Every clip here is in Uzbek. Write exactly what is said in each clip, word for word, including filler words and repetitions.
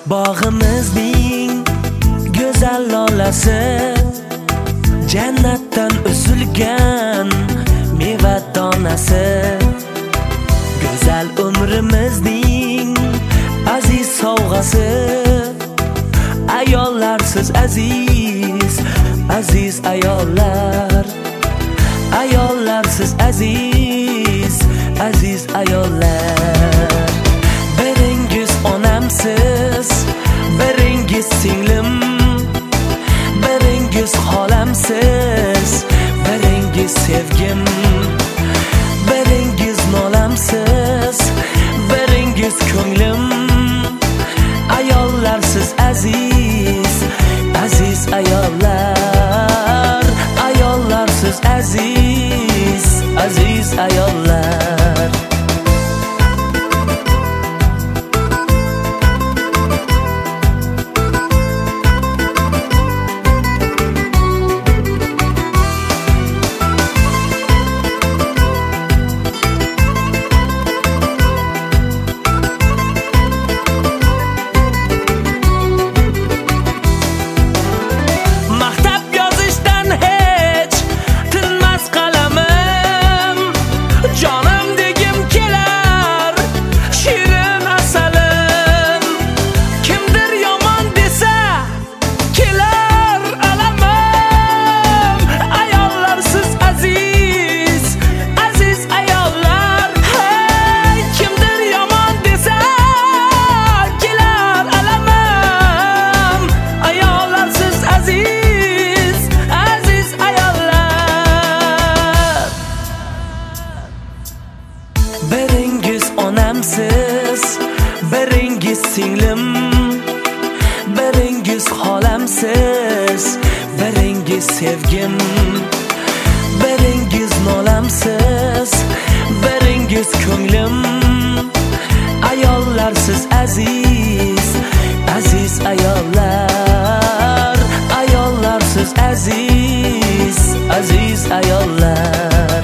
Bog'imizning go'zal lolasi, jannatdan o'silgan meva donasi. Go'zal umrimizning aziz sovg'asi, ayollarsiz aziz, aziz ayollar. Ayollarsiz aziz, aziz ayollar. Biringiz onamsiz, biringiz singlim, biringiz xolamsiz, biringiz sevgim. Biringiz nolamsiz, biringiz ko'nglim. Ayollarsiz aziz, aziz ayollar. Ayollarsiz aziz, aziz ayollar. Biringiz onamsiz, biringiz singlim, biringiz xolamsiz, biringiz sevgim. Biringiz nolamsiz, biringiz ko'nglim. Ayollarsiz aziz, aziz ayollar. Ayollarsiz aziz, aziz ayollar.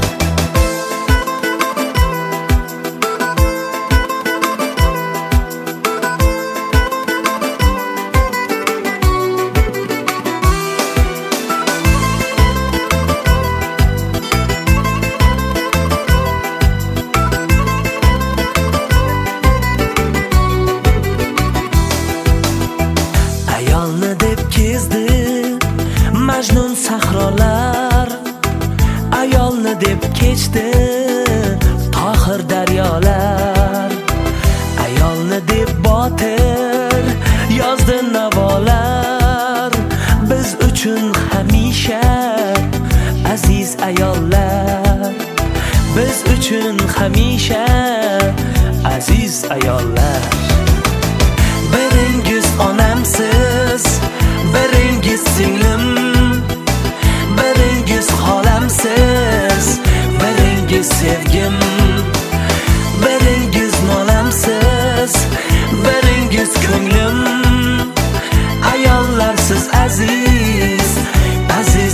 Ayolni deb kezdi Majnun sahrolar, ayolni deb kechdi Tohir daryolar. Ayolni deb botir yozdi navolar. Biz uchun hamisha aziz ayollar. Biz uchun hamisha aziz ayollar. Biringiz onamsiz, biringiz singlim, biringiz xolamsiz, biringiz sevgim. Biringiz nolamsiz, biringiz ko'nglim. Ayollarsiz aziz, aziz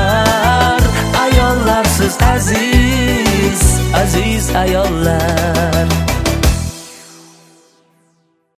ayollar. Ayollarsiz aziz, aziz ayollar.